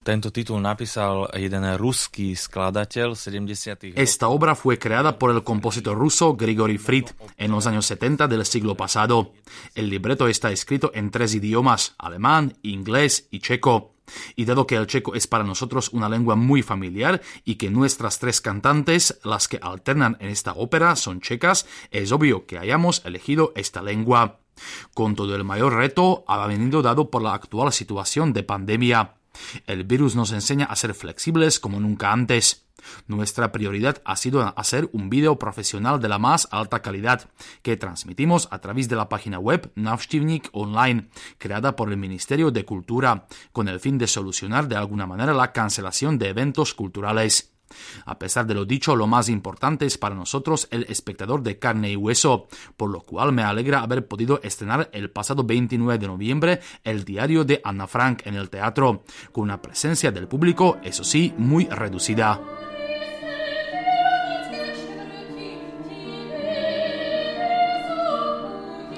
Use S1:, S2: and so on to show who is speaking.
S1: Tento titul napísal jeden ruský skladateľ 70.
S2: Esta obra fue creada por el compositor ruso Grigory Frid en los años 70 del siglo pasado. El libreto está escrito en 3 idiomas, alemán, inglés y checo. Y dado que el checo es para nosotros una lengua muy familiar y que nuestras 3 cantantes, las que alternan en esta ópera, son checas, es obvio que hayamos elegido esta lengua. Con todo, el mayor reto ha venido dado por la actual situación de pandemia. El virus nos enseña a ser flexibles como nunca antes. Nuestra prioridad ha sido hacer un vídeo profesional de la más alta calidad, que transmitimos a través de la página web Navštivník Online, creada por el Ministerio de Cultura, con el fin de solucionar de alguna manera la cancelación de eventos culturales. A pesar de lo dicho, lo más importante es para nosotros el espectador de carne y hueso, por lo cual me alegra haber podido estrenar el pasado 29 de noviembre el diario de Anna Frank en el teatro, con una presencia del público, eso sí, muy reducida.